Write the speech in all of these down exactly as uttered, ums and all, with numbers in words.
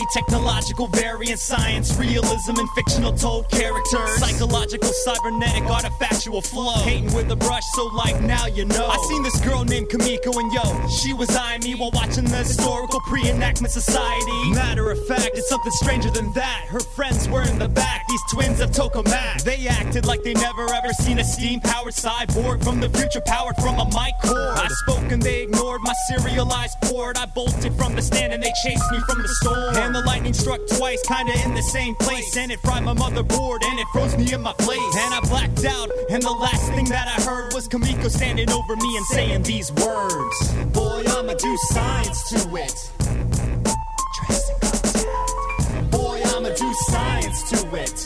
study technological variant science, realism and fictional told characters, psychological, cybernetic, artifactual flow. Painting with a brush, so like now you know. I seen this girl named Kamiko and yo, she was eyeing me while watching the historical pre-enactment society. Matter of fact, it's something stranger than that. Her friends were in the back, these twins of Tokamak. They acted like they never ever seen a steam-powered cyborg from the future, powered from a mic cord. I spoke and they ignored my serialized port. I bolted from the stand and they chased me from the storm. And the lightning struck twice, kinda in the same place. And it fried my motherboard and it froze me in my place. And I blacked out, and the last thing that I heard was Kamiko standing over me and saying these words: boy, I'ma do science to it. Boy, I'ma do science to it.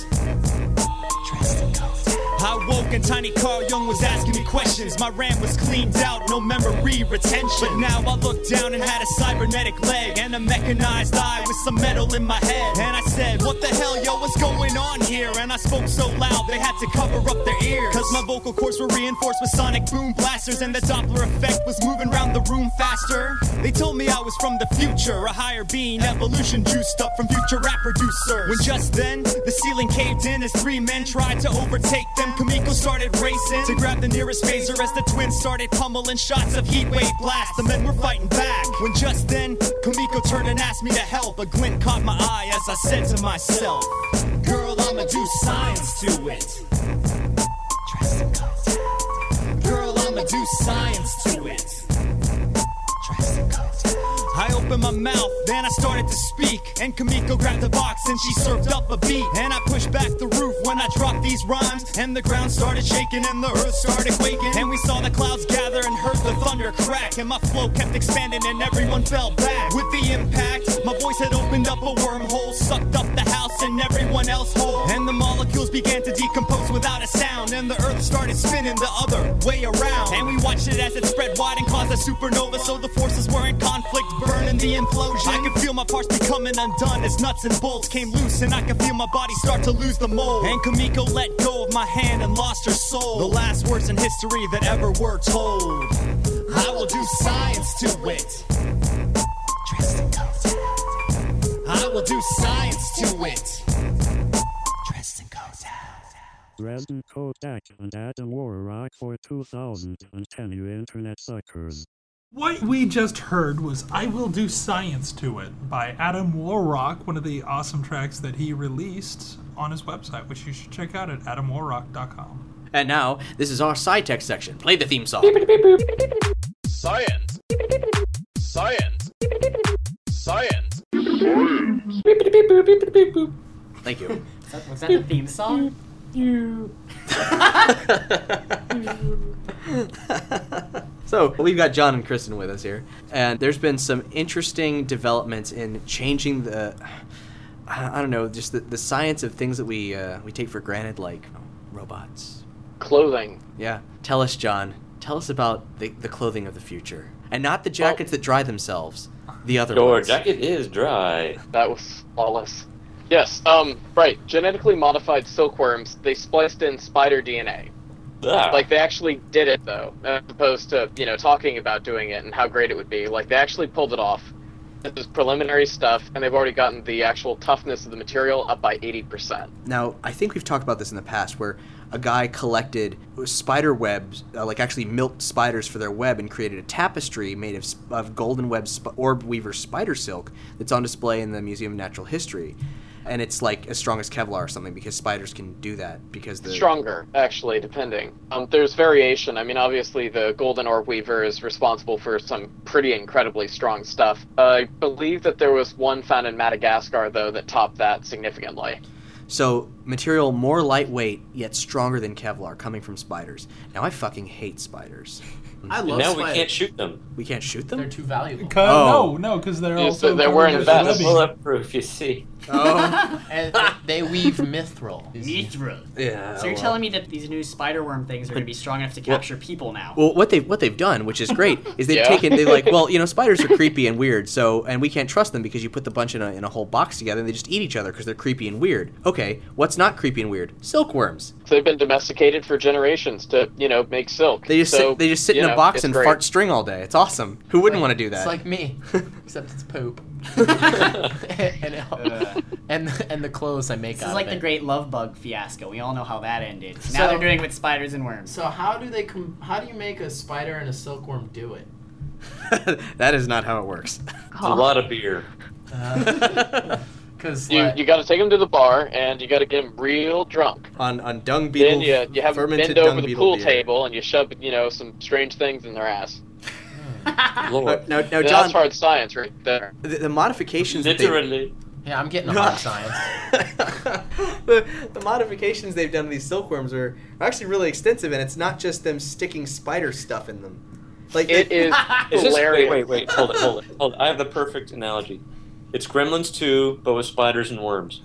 I woke and Tiny Carl Jung was asking me questions. My RAM was cleaned out, no memory retention. But now I looked down and had a cybernetic leg and a mechanized eye with some metal in my head. And I said, what the hell, yo, what's going on here? And I spoke so loud they had to cover up their ears, cause my vocal cords were reinforced with sonic boom blasters, and the Doppler effect was moving around the room faster. They told me I was from the future, a higher being, evolution juiced up from future rap producers. When just then, the ceiling caved in as three men tried to overtake them. Kamiko started racing to grab the nearest phaser as the twins started pummeling shots of heat wave blast. The men were fighting back. When just then, Kamiko turned and asked me to help. A glint caught my eye as I said to myself, girl, I'ma do science to it. Girl, I'ma do science to it. I opened my mouth, then I started to speak, and Kamiko grabbed the box and she served up a beat. And I pushed back the roof when I dropped these rhymes, and the ground started shaking and the earth started quaking. And we saw the clouds gather and heard the thunder crack, and my flow kept expanding and everyone fell back. With the impact, my voice had opened up a wormhole, sucked up the house and everyone else whole. And the molecules began to decompose without a sound, and the earth started spinning the other way around. And we watched it as it spread wide and caused a supernova, so the forces were in conflict, burning the implosion. I could feel my parts becoming undone as nuts and bolts came loose, and I could feel my body start to lose the mold. And Kamiko let go of my hand and lost her soul. The last words in history that ever were told. I will do science to it. I will do science to it. Dresden Kodak. Dresden Kodak and Adam Warrock for two thousand ten, you internet suckers. What we just heard was I Will Do Science to It by Adam Warrock, one of the awesome tracks that he released on his website, which you should check out at adam warrock dot com. And now, this is our SciTech section. Play the theme song. Science. Science. Science. Thank you. Was that, was that the theme song? So, we've got John and Kristen with us here, and there's been some interesting developments in changing the, I don't know, just the, the science of things that we uh, we take for granted, like you know, robots. Clothing. Yeah. Tell us, John, tell us about the, the clothing of the future. And not the jackets well, that dry themselves, the other Your ones. jacket is dry. That was flawless. Yes, um, right. Genetically modified silkworms, they spliced in spider D N A. Ah. Like, they actually did it, though, as opposed to, you know, talking about doing it and how great it would be. Like, they actually pulled it off. This is preliminary stuff, and they've already gotten the actual toughness of the material up by eighty percent. Now, I think we've talked about this in the past, where a guy collected spider webs, uh, like actually milked spiders for their web, and created a tapestry made of, of golden web sp- orb weaver spider silk that's on display in the Museum of Natural History. And it's like as strong as Kevlar or something, because spiders can do that because the stronger, actually, depending. Um, there's variation. I mean, obviously, the golden orb weaver is responsible for some pretty incredibly strong stuff. Uh, I believe that there was one found in Madagascar, though, that topped that significantly. So, material more lightweight, yet stronger than Kevlar, coming from spiders. Now, I fucking hate spiders. I love now spiders. we can't shoot them. We can't shoot them? They're too valuable. Oh. No, no, because they're Yeah, also so they're covered wearing with vests. webbing. Bulletproof, you see. Oh. And they weave mithril. Mithril. Yeah. So you're well. telling me that these new spider worm things are going to be strong enough to capture well, people now? Well, what they've what they've done, which is great, is they've Yeah. taken they're like, well, you know, spiders are creepy and weird, so and we can't trust them because you put the bunch in a in a whole box together and they just eat each other because they're creepy and weird. Okay, what's not creepy and weird? Silkworms. They've been domesticated for generations to, you know, make silk. They just so, sit, they just sit you in a know, box it's and great. fart string all day. It's awesome. Who wouldn't Like- want to do that? It's like me, except it's poop. and, it- and and the clothes I make This out is like of the it. great love bug fiasco. We all know how that ended. So- now they're doing it with spiders and worms. So how do they com- how do you make a spider and a silkworm do it? That is not how it works. It's a lot of beer. Because You you got to take them to the bar and you got to get them real drunk. on on dung beetle. Then you you have them fermented bend over dung the beetle pool beer. table and you shove you know some strange things in their ass. Lord. Now, now, Now, John, that's hard science right there. the, the modifications that they- Literally. yeah, I'm getting a hard science. the, the modifications they've done to these silkworms are, are actually really extensive, and it's not just them sticking spider stuff in them. Like It they- is Is this, hilarious. wait, wait, wait. Hold it, hold it, hold it. I have the perfect analogy. It's Gremlins two, but with spiders and worms.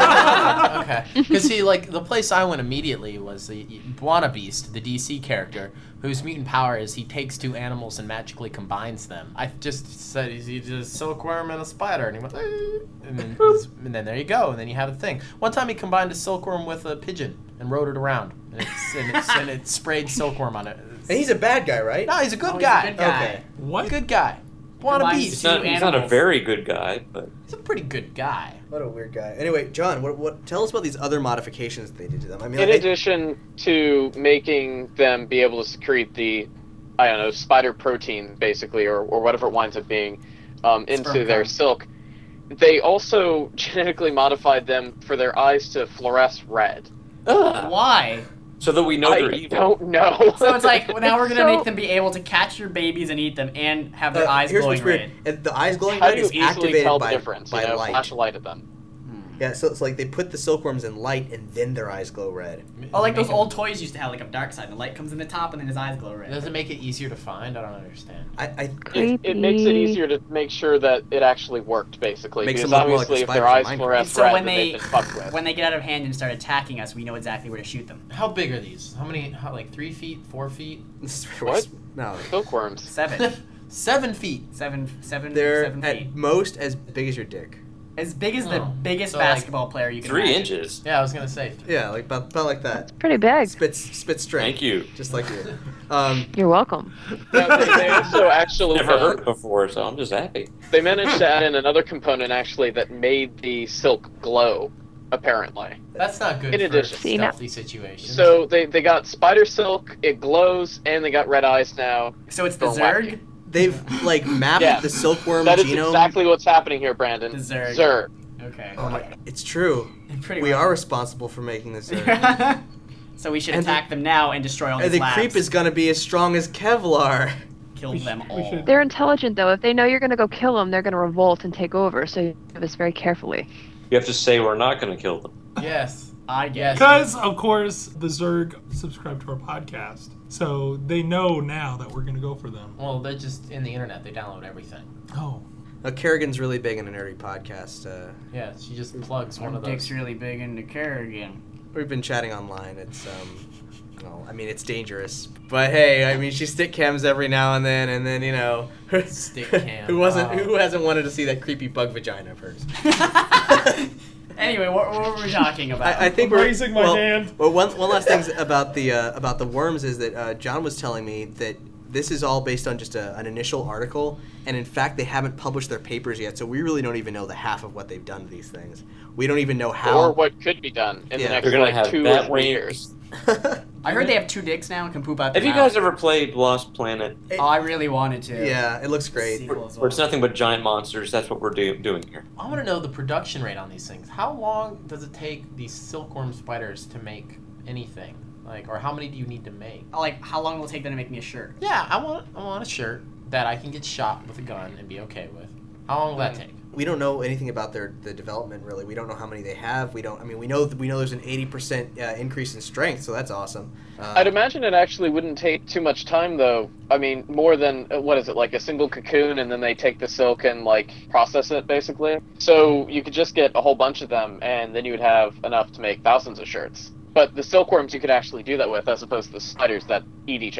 Okay. Because see, like the place I went immediately was the Buona Beast, the D C character, whose mutant power is he takes two animals and magically combines them. I just said he's he's a silkworm and a spider, and he went, "Eh," and then, and then there you go, and then you have a thing. One time he combined a silkworm with a pigeon and rode it around, and, it's, and, it's, and it sprayed silkworm on it. and he's a bad guy, right? No, he's a good Oh, he's a guy. good guy. Okay. What? Good guy. Buona Combines Beast. He's not, Two he's not a animals. very good guy, but He's a pretty good guy. What a weird guy. Anyway, John, what, what? Tell us about these other modifications that they did to them. I mean, In I- addition to making them be able to secrete the, I don't know, spider protein, basically, or, or whatever it winds up being, um, into Sperm their count. silk, they also genetically modified them for their eyes to fluoresce red. Ugh. Why? so that we know I they're evil. don't know. So it's like well, now we're gonna So- make them be able to catch your babies and eat them and have their uh, eyes here's glowing what's weird. red. And the eyes glowing How red do you is easily activated tell by, the difference? by you know, light. flash a light at them. Yeah, so it's like they put the silkworms in light, and then their eyes glow red. Oh, like those Make it- old toys used to have, like a dark side. The light comes in the top and then his eyes glow red. Does it make it easier to find? I don't understand. I, I It, it makes it easier to make sure that it actually worked, basically. Makes because them look more like obviously, the if their spiders eyes in fluoresce And so red, when then they they've been fucked with. when they get out of hand and start attacking us, we know exactly where to shoot them. How big are these? How many? How, like three feet? Four feet? What? No, Silkworms. Seven, Seven feet. seven, seven, they're seven feet. at most as big as your dick. As big as the Oh. biggest So, like, basketball player you can Three imagine. inches. Yeah, I was gonna say. Yeah, like about, about like that. Pretty big. Spits spit straight. Thank you. Just like you. Um, You're welcome. No, they, they also actually Never uh, heard it before, so I'm just happy. they managed to add in another component actually that made the silk glow, apparently. That's not good In for addition- See, now- stealthy situations. So they, they got spider silk, it glows, and they got red eyes now. So it's the Going Zerg. wacky. they've like mapped Yeah. the silkworm That is genome. exactly what's happening here, Brandon. The Zerg. Zerg. Okay. Oh my, it's true. Pretty We well. are responsible for making this. Zerg. So we should And the- attack them now and destroy all And these the labs. creep is gonna be as strong as Kevlar. Kill We sh- them we all. should- They're intelligent, though. If they know you're going to go kill them, they're going to revolt and take over. So you do this very carefully. You have to say we're not going to kill them. yes. I guess. Because, of course, the Zerg subscribe to our podcast. So they know now that we're going to go for them. Well, they're just in the internet. They download everything. Oh. Now, Kerrigan's really big in a nerdy podcast. Uh, Yeah, she just plugs one Our of dick's those. really big into Kerrigan. we've been chatting online. It's um, well, I mean, it's dangerous. But hey, I mean, she stick cams every now and then, and then you know, Stick cam. who wasn't? Oh. Who hasn't wanted to see that creepy bug vagina of hers? Anyway, what, what were we talking about? I, I think I'm we're raising my well, hand. Well, one one last thing about the uh, about the worms is that uh, John was telling me that this is all based on just a, an initial article, and in fact, they haven't published their papers yet. So we really don't even know the half of what they've done to these things. We don't even know how. Or what could be done in Yeah. the next You're gonna like have two or bat three wings. years. I heard they have two dicks now and can poop out their Have you mouth. guys ever played Lost Planet? Oh, I really wanted to. Yeah, it looks great. Sequel as well. Where it's nothing but giant monsters. That's what we're do- doing here. I want to know the production rate on these things. How long does it take these silkworm spiders to make anything? Like, or how many do you need to make? Like, how long will it take them to make me a shirt? Yeah, I want I want a shirt that I can get shot with a gun and be okay with. How long will that take? We don't know anything about their the development really. We don't know how many they have. We don't. I mean, we know we know there's an eighty percent uh, increase in strength, so that's awesome. Uh, I'd imagine it actually wouldn't take too much time, though. I mean, more than, uh, what is it, like a single cocoon, and then they take the silk and, like, process it, basically. So you could just get a whole bunch of them, and then you would have enough to make thousands of shirts. But the silkworms you could actually do that with, as opposed to the spiders that eat each other.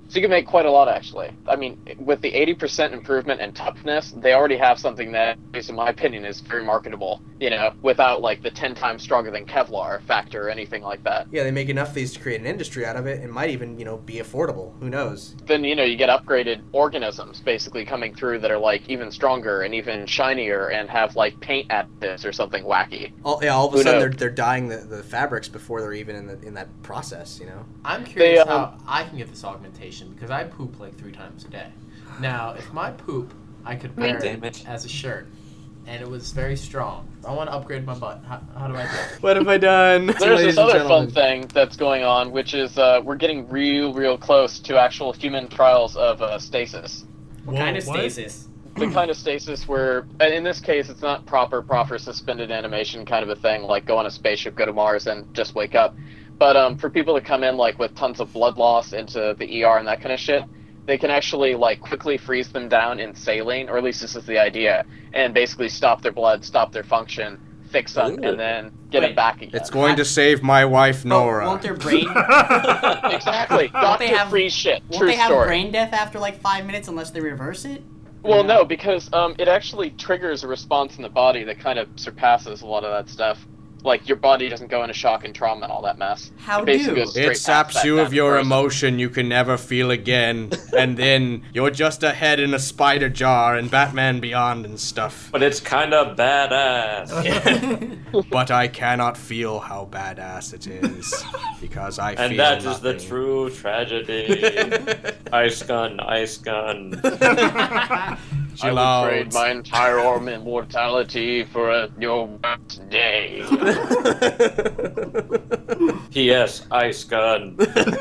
So you can make quite a lot, actually. I mean, with the eighty percent improvement in toughness, they already have something that, at least in my opinion, is very marketable, you know, without, like, the ten times stronger than Kevlar factor or anything like that. Yeah, they make enough of these to create an industry out of it and might even, you know, be affordable. Who knows? Then, you know, you get upgraded organisms basically coming through that are, like, even stronger and even shinier and have, like, paint additives or something wacky. All, yeah, all of a Who sudden knows? they're, they're dyeing the, the fabrics before they're even in, the, in that process, you know? I'm curious They, um, how I can get this augmentation because I poop like three times a day. Now, if my poop, I could wear Damn it it. as a shirt, and it was very strong. I want to upgrade my butt. How, how do I do it? What have I done? There's Ladies this and other gentlemen. fun thing that's going on, which is uh, we're getting real, real close to actual human trials of uh, stasis. What Whoa, kind of what? stasis? The kind of stasis where, and in this case, it's not proper, proper suspended animation kind of a thing, like go on a spaceship, go to Mars, and just wake up. But um, for people to come in like with tons of blood loss into the E R and that kind of shit, they can actually like quickly freeze them down in saline, or at least this is the idea, and basically stop their blood, stop their function, fix them, Ooh. and then get Wait. them back again. It's going to save my wife, Nora. Oh, won't their brain? Exactly. Won't Doctor they have Freeze shit. Won't True they have story. brain death after like five minutes unless they reverse it? Well, No. no, because um, it actually triggers a response in the body that kind of surpasses a lot of that stuff. Like, your body doesn't go into shock and trauma and all that mess. How It basically do? goes straight It past saps that you down of to your person. emotion you can never feel again, and then you're just a head in a spider jar and Batman Beyond and stuff. But it's kind of badass. But I cannot feel how badass it is, because I And feel that is nothing. the true tragedy. Ice gun, ice gun. I would trade my entire arm immortality for a, your birthday. P S. Ice gun.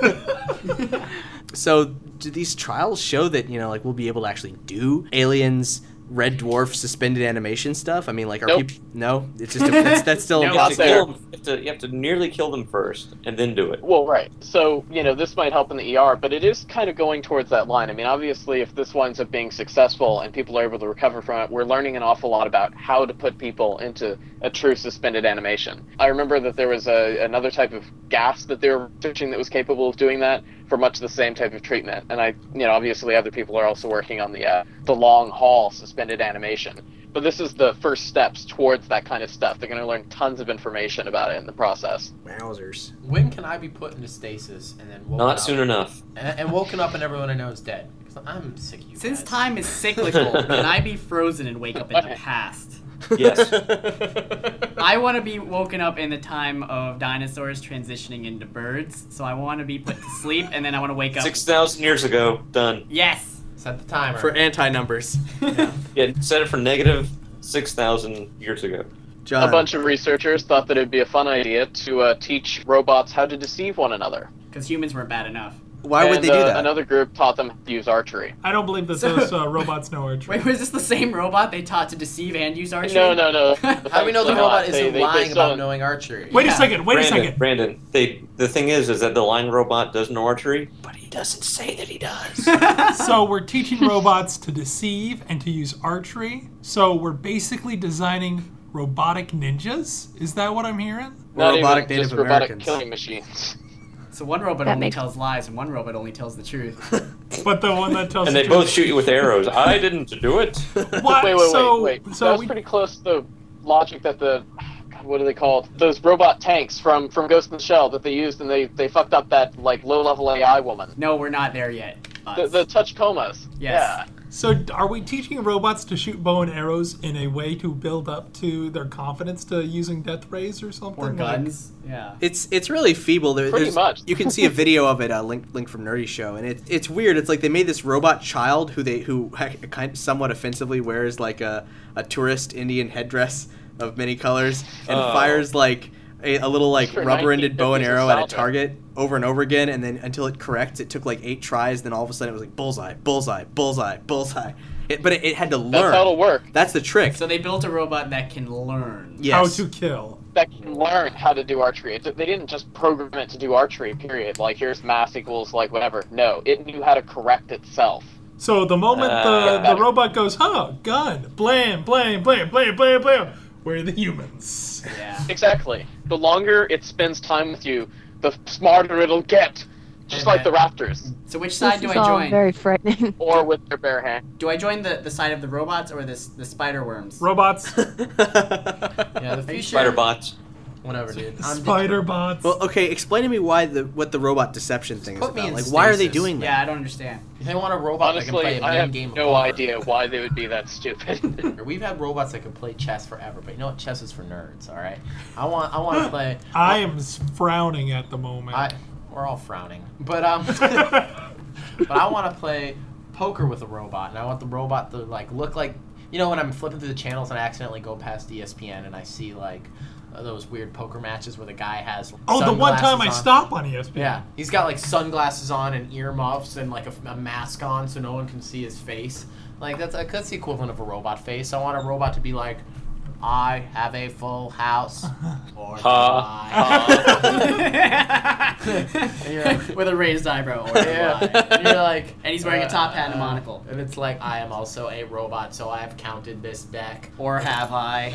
So, do these trials show that, you know, like, we'll be able to actually do Aliens, Red Dwarf, suspended animation stuff? I mean, like, are Nope. people... No? It's just... A, that's, that's still... No, You have, out to there. kill them, you, have to, you have to nearly kill them first, and then do it. Well, right. So, you know, this might help in the E R, but it is kind of going towards that line. I mean, obviously, if this winds up being successful and people are able to recover from it, we're learning an awful lot about how to put people into a true suspended animation. I remember that there was a, another type of gas that they were researching that was capable of doing that for much the same type of treatment. And I, you know, obviously other people are also working on the uh, the long haul suspended animation. But this is the first steps towards that kind of stuff. They're going to learn tons of information about it in the process. Wowzers. When can I be put into stasis and then woken Not up, soon enough. And, and woken up and everyone I know is dead? Because I'm sick of you Since guys. time is cyclical, can I be frozen and wake up in the past? Yes. I want to be woken up in the time of dinosaurs transitioning into birds, so I want to be put to sleep, and then I want to wake up. Six thousand years ago. Done. Yes! Set the timer. For anti-numbers. Yeah, set it for negative six thousand years ago. John. A bunch of researchers thought that it'd be a fun idea to uh, teach robots how to deceive one another. Because humans weren't bad enough. Why would And, they do uh, that? Another group taught them to use archery. I don't believe that those uh, robots know archery. Wait, was this the same robot they taught to deceive and use archery? No, no, no. How do we know the Thanks a robot lot. isn't They- they- they lying still- about knowing archery? Wait Yeah. a second, wait Brandon, a second. Brandon, they the thing is, is that the lying robot does know archery, but he doesn't say that he does. So we're teaching robots to deceive and to use archery. So we're basically designing robotic ninjas? Is that what I'm hearing? Not robotic even Native just robotic Americans. killing machines. So one robot That only makes- tells lies, and one robot only tells the truth. But the one that tells And the they truth- both shoot you with arrows. I didn't do it. What? Wait, wait, so, wait, wait. So That's we, pretty close to the logic that the... God, what are they called? Those robot tanks from, from Ghost in the Shell that they used, and they, they fucked up that, like, low-level A I woman. No, we're not there yet. The, Us. the touch comas. Yes. Yeah. so are we teaching robots to shoot bow and arrows in a way to build up to their confidence to using death rays or something? Or Like- guns. Yeah. It's it's really feeble. There, Pretty there's- much. You can see a video of it, uh, link link from Nerdy Show, and it, it's weird. It's like they made this robot child who they who kind of somewhat offensively wears like a, a tourist Indian headdress of many colors and Oh. fires like a, a little like Sure, rubber-ended bow and nineteen fifties arrow at a nostalgia. target over and over again, and then until it corrects, it took like eight tries. Then all of a sudden it was like bullseye, bullseye, bullseye, bullseye. It, but it, it had to learn. That's how it'll work. That's the trick. So they built a robot that can learn. Yes. How to kill. That can learn how to do archery. It, they didn't just program it to do archery, period. Like, here's mass equals, like, whatever. No, it knew how to correct itself. So the moment Uh, the, the robot goes, huh, gun, blam, blam, blam, blam, blam, blam, we're the humans. Yeah. Exactly. The longer it spends time with you, the smarter it'll get. just Hey, like man. the Raptors, So which side This do is I all join? very frightening. or with their bare hand. Do I join the, the side of the robots or this the spider worms? Robots, Yeah, the future. Spider bots. Whatever, dude. I'm spider bots. Well, okay, explain to me why the what the robot deception thing Put is me about. in Like, why are they stasis. doing that? Yeah, I don't understand. They want a robot that can play Honestly, a I main have game. of no poker. idea why they would be that stupid. We've had robots that can play chess forever, but you know what? Chess is for nerds. All right. I want. I want to play. I am s- frowning at the moment. I. We're all frowning, but um. but I want to play poker with a robot, and I want the robot to like look like, you know, when I'm flipping through the channels and I accidentally go past E S P N and I see like uh, those weird poker matches where the guy has. oh, the one time I sunglasses on. stop on E S P N. Yeah, he's got like sunglasses on and earmuffs and like a, a mask on so no one can see his face. Like that's that's the equivalent of a robot face. I want a robot to be like, I have a full house, or do Ha, I? And you're like, With a raised eyebrow. Or do yeah. I? And you're like, And he's wearing a top hat and a uh, monocle. And it's like, I am also a robot, so I have counted this deck. Or have I?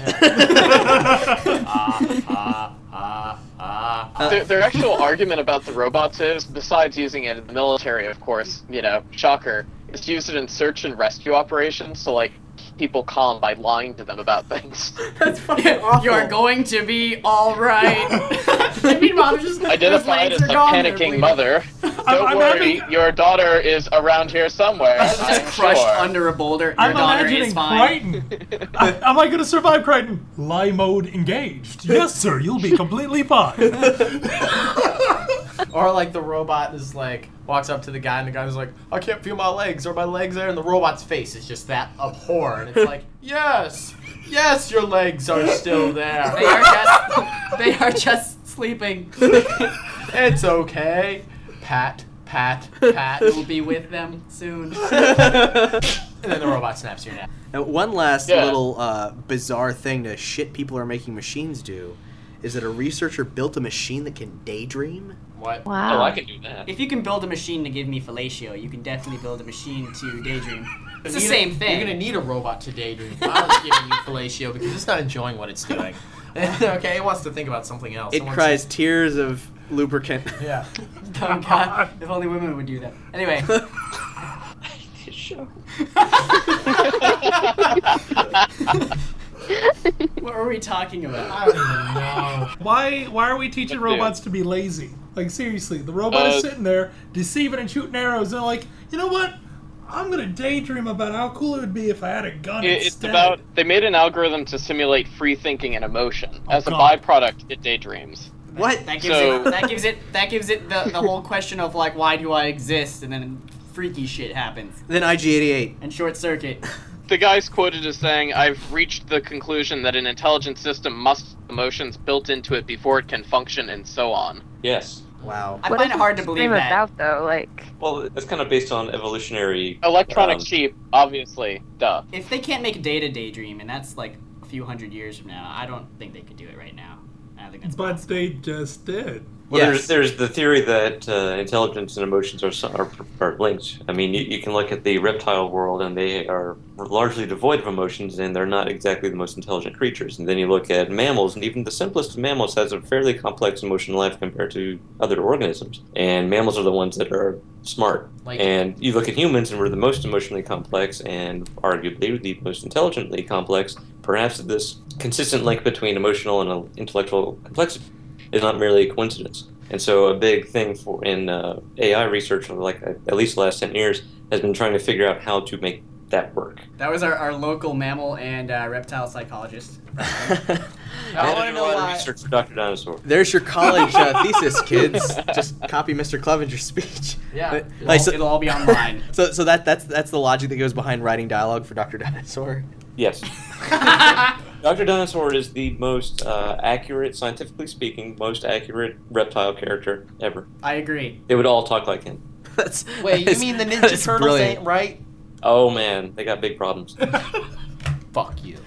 Ah, ah, ah, ah. ah. their, their actual argument about the robots is, besides using it in the military, of course, you know, shocker, is to use it in search and rescue operations. So like keep people calm by lying to them about things. That's fucking awful. You're going to be all right. And meanwhile, they're just Identified his as legs a are gone, they're panicking bleeding. mother. Don't I'm worry, having- your daughter is around here somewhere. Just I'm crushed sure. under a boulder. Your I'm daughter imagining is fine. Crichton. I, am I going to survive Crichton? Lie mode engaged. Yes, sir. You'll be completely fine. Or like the robot is like walks up to the guy and the guy's like, I can't feel my legs, or my legs there, and the robot's face is just that abhorrent. It's like, yes, yes, your legs are still there. They are just they are just sleeping. It's okay. Pat, pat, pat. We'll be with them soon. And then the robot snaps your neck. Now, one last Yeah. little uh, bizarre thing to shit people are making machines do is that a researcher built a machine that can daydream. What? Wow. Oh, I can do that. If you can build a machine to give me fellatio, you can definitely build a machine to daydream. It's the You- same thing. You're gonna need a robot to daydream. Why is giving you fellatio? Because it's not enjoying what it's doing. Okay, it wants to think about something else. It wants cries tears of lubricant. To, yeah. Oh God! If only women would do that. Anyway. This show. What were we talking about? I don't even know. Why Why are we teaching Let's do it. robots to be lazy? Like, seriously, the robot Uh, is sitting there deceiving and shooting arrows, and they're like, you know what? I'm going to daydream about how cool it would be if I had a gun It- It's instead. about they made an algorithm to simulate free thinking and emotion. Oh, As a God. byproduct, it daydreams. What? That gives So- it. That gives it. That gives it the, the whole question of like, why do I exist? And then freaky shit happens Then I G eighty-eight. and short circuit. The guy's quoted as saying, "I've reached the conclusion that an intelligent system must have emotions built into it before it can function, and so on." Yes. Wow. I What find is it hard to this believe dream that. about, though? Like, Well, that's kind of based on evolutionary. Electronic um, sheep, obviously, duh. If they can't make data daydream, and that's like a few hundred years from now, I don't think they could do it right now. I don't think that's But possible. they just did. Well, Yes. there's, there's the theory that uh, intelligence and emotions are, so- are are linked. I mean, you, you can look at the reptile world, and they are largely devoid of emotions, and they're not exactly the most intelligent creatures. And then you look at mammals, and even the simplest of mammals has a fairly complex emotional life compared to other organisms. And mammals are the ones that are smart. Like- and you look at humans, and we're the most emotionally complex, and arguably the most intelligently complex. Perhaps this consistent link between emotional and intellectual complexity is not merely a coincidence. And so a big thing for in uh, A I research for like at least the last ten years has been trying to figure out how to make that work. That was our, our local mammal and uh, reptile psychologist. I did want to a know lot of why. research for Doctor Dinosaur. There's your college uh, thesis, kids. Just copy Mister Clevenger's speech. Yeah. But, It'll, like, so, it'll all be online. so, so that that's that's the logic that goes behind writing dialogue for Doctor Dinosaur. Yes. Doctor Dinosaur is the most uh, accurate, scientifically speaking, most accurate reptile character ever. I agree. They would all talk like him. That's, Wait, you that's- mean the Ninja that's Turtles brilliant. ain't right? Oh man, they got big problems. Fuck you.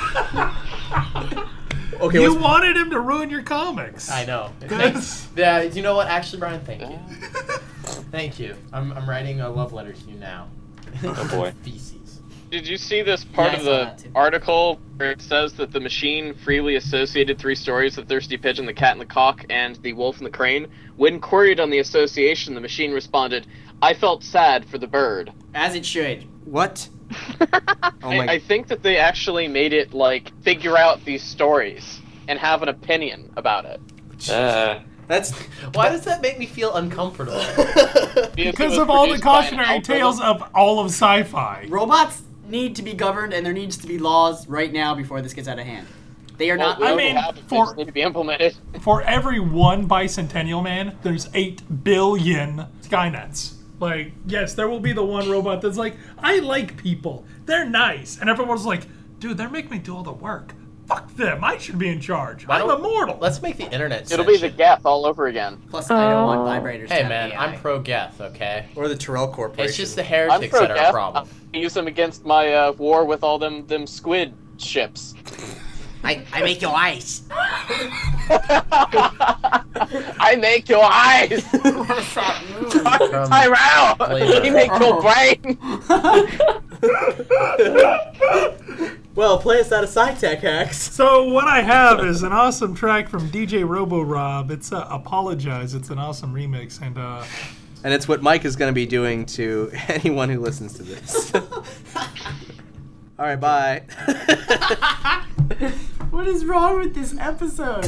Okay, You what's- wanted him to ruin your comics. I know. That's- Yeah, you know what? Actually, Brian, thank you. Thank you. I'm, I'm writing a love letter to you now. Oh boy. Feces. did you see this part Yeah, I of saw the that too. article where it says that the machine freely associated three stories, the thirsty pigeon, the cat and the cock, and the wolf and the crane? When queried on the association, the machine responded, I felt sad for the bird. As it should. What? Oh my! I, I think that they actually made it, like, figure out these stories and have an opinion about it. Uh, That's Why does that make me feel uncomfortable? Because of all the cautionary tales of all of sci-fi. Robots need to be governed, and there needs to be laws right now before this gets out of hand. They are not. Well, I we mean, have it, they for- just need to be implemented. For every one bicentennial man, there's eight billion Skynets. Like, yes, there will be the one robot that's like, I like people. They're nice. And everyone's like, dude, they're making me do all the work. Fuck them. I should be in charge. Why I'm don't- immortal. Let's make the internet. It'll be the sentient. Geth all over again. Plus, I don't want Oh. vibrators. to Hey have man, A I. I'm pro Geth, okay? or the Terrell Corporation. It's just the I'm heretics pro that are a Geth. problem. I'll use them against my uh, war with all them them squid ships. I, I make your eyes. I make your eyes! From Tyrell! Flavor. He make your brain! Well, play us out of SciTech hacks. So what I have is an awesome track from D J Robo Rob. It's uh, Apologize. It's an awesome remix. And uh, And it's what Mike is going to be doing to anyone who listens to this. All right, bye. What is wrong with this episode?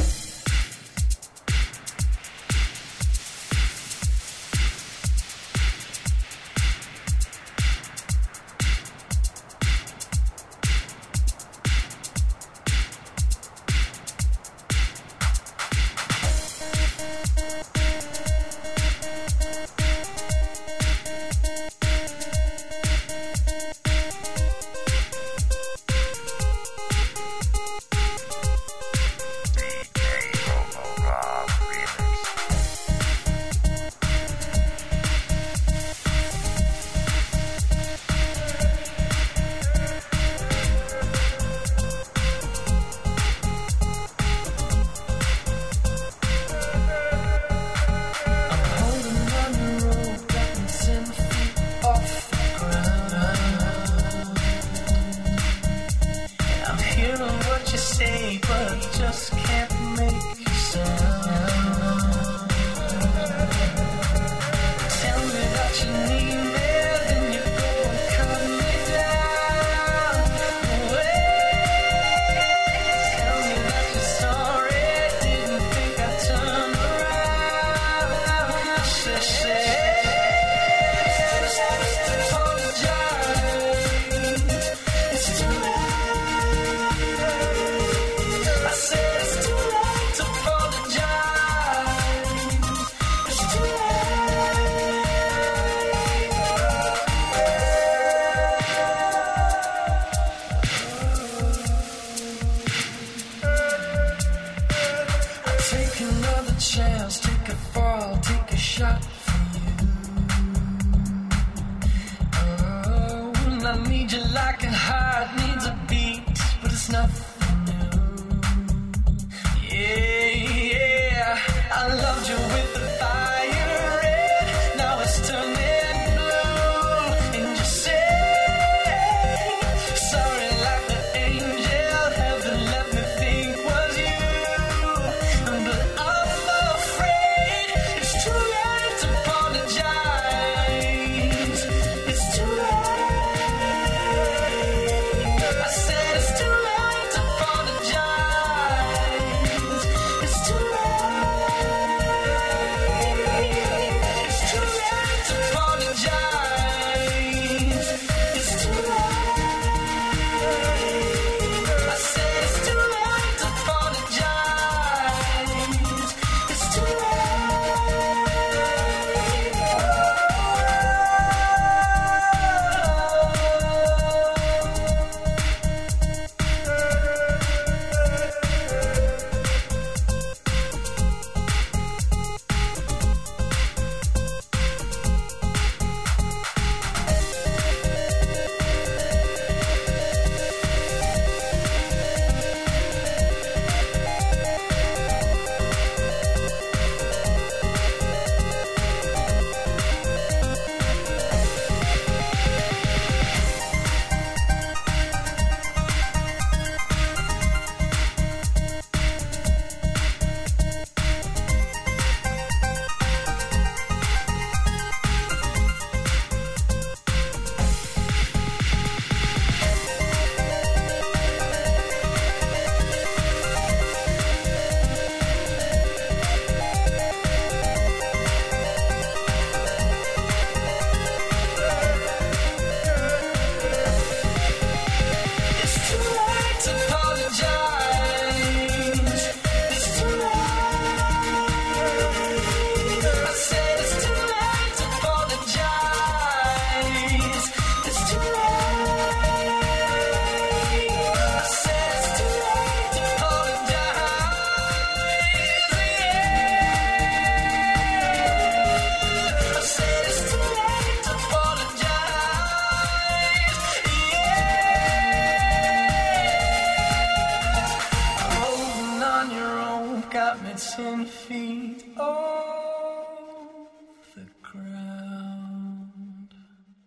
ten feet off the ground.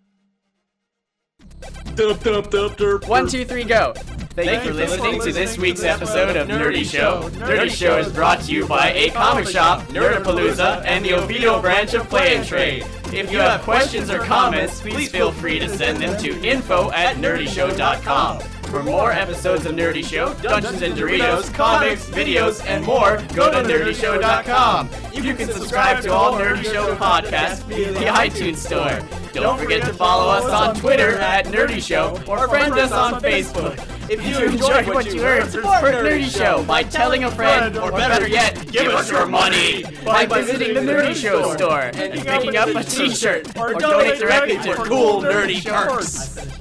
Dup, dup, dup, dup, One, two, three, go. Thank, Thank you for listening to this week's episode of Nerdy Show. Nerdy Show is brought to you by A Comic Shop, Nerdapalooza, and the Oviedo branch of Play and Trade. If you have questions or comments, please feel free to send them to info at nerdy show dot com. For more episodes of Nerdy Show, Dungeons and Doritos, comics, videos, and more, go to nerdy show dot com. You can subscribe to all Nerdy Show podcasts via the iTunes Store. Don't forget to follow us on Twitter at Nerdy Show or friend us on Facebook. If you enjoyed what you heard, support Nerdy Show by telling a friend, or better yet, give us your money by visiting the Nerdy Show store and picking up a t-shirt or donate directly to Cool Nerdy Perks.